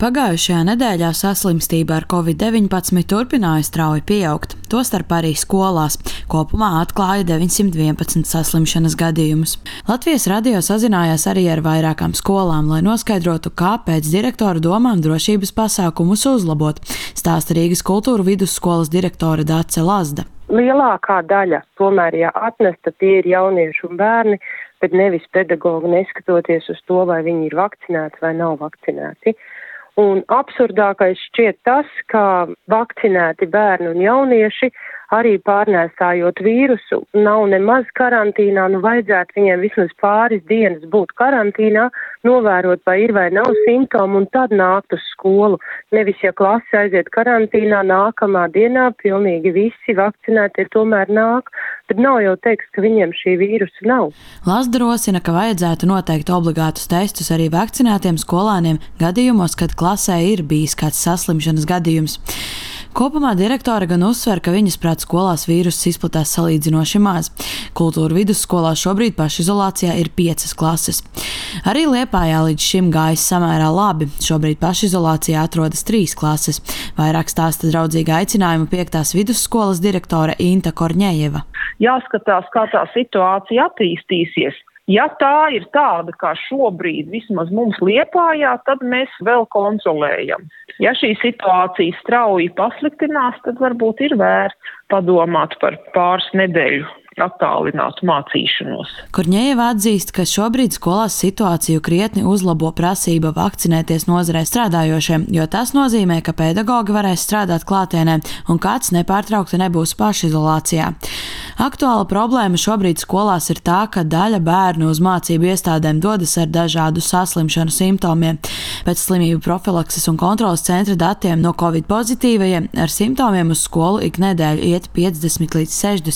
Pagājušajā nedēļā saslimstība ar Covid-19 turpināja strauji pieaugt, tostarp arī skolās. Kopumā atklāja 911 saslimšanas gadījumus. Latvijas radio sazinājās arī ar vairākām skolām, lai noskaidrotu, kāpēc direktora domām drošības pasākumus uzlabot, stāsta Rīgas kultūra vidusskolas direktore Dace Lazda. Lielākā daļa tomēr, ja atnesta, tie ir jaunieši un bērni, bet nevis pedagogi, neskatoties uz to, vai viņi ir vakcinēti vai nav vakcinēti. Un absurdākais šķiet tas, ka vakcinēti bērni un jaunieši arī pārnēsājot vīrusu nav nemaz karantīnā, vajadzētu viņiem vismaz pāris dienas būt karantīnā, novērot, vai ir vai nav simptomi un tad nākt uz skolu. Nevis, ja klase aiziet karantīnā, nākamā dienā pilnīgi visi vakcinēti ir tomēr nāk, tad nav jau teiks, ka viņiem šī vīrusa nav. Lazda rosina, ka vajadzētu noteikt obligātus testus arī vakcinētiem skolāniem gadījumos, kad klasē ir bijis kāds saslimšanas gadījums. Kopumā direktore gan uzsver, ka viņas prāt skolās vīruss izplatās salīdzinoši maz. Kultūra vidusskolā šobrīd pašizolācijā ir 5 klases. Arī Liepājā līdz šim gājis samērā labi. Šobrīd pašizolācijā atrodas 3 klases. Vairāk stāsta draudzīga aicinājuma 5. vidusskolas direktore Inta Korņejeva. Jāskatās, kā tā situācija attīstīsies. Ja tā ir tāda, kā šobrīd vismaz mums Liepājā, tad mēs vēl kontrolējam. Ja šī situācija strauji pasliktinās, tad varbūt ir vērts padomāt par pāris nedēļu attālinātu mācīšanos. Korņejeva atzīst, ka šobrīd skolās situāciju krietni uzlabo prasība vakcinēties nozarē strādājošiem, jo tas nozīmē, ka pedagogi varēs strādāt klātienē un kāds nepārtraukti nebūs pašizolācijā. Aktuāla problēma šobrīd skolās ir tā, ka daļa bērnu uz mācību iestādēm dodas ar dažādu saslimšanu simptomiem. Pēc slimību profilakses un kontrolas centra datiem no Covid pozitīvajiem ar simptomiem uz skolu ik nedēļu iet 50 līdz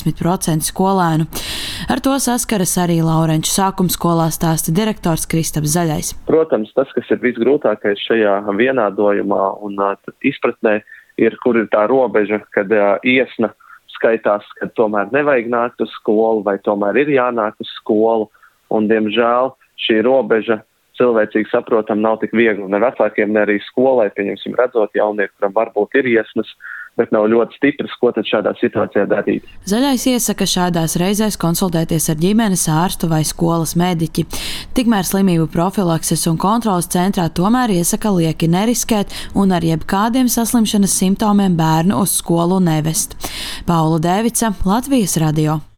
60% skolēnu. Ar to saskaras arī Laurenču sākumskolā, stāsta direktors Kristaps Zaļais. Protams, tas, kas ir visgrūtākais šajā vienādojumā un izpratnē, ir, kur ir tā robeža, kad iesna skaitās, ka tomēr nevajag nākt uz skolu vai tomēr ir jānāk uz skolu. Un, diemžēl, šī robeža cilvēcīgi saprotam nav tik viegli ne vecākiem, ne arī skolai, pieņemsim redzot jaunieki, kuram varbūt ir iesnas, bet nav ļoti stipras, ko tad šādā situācijā darīt. Zaļais iesaka šādās reizēs konsultēties ar ģimenes ārstu vai skolas mediķi. Tikmēr slimību profilakses un kontrolas centrā tomēr iesaka lieki neriskēt un ar jebkādiem saslimšanas simptomiem bērnu uz skolu nevest. Paula Dēvica, Latvijas radio.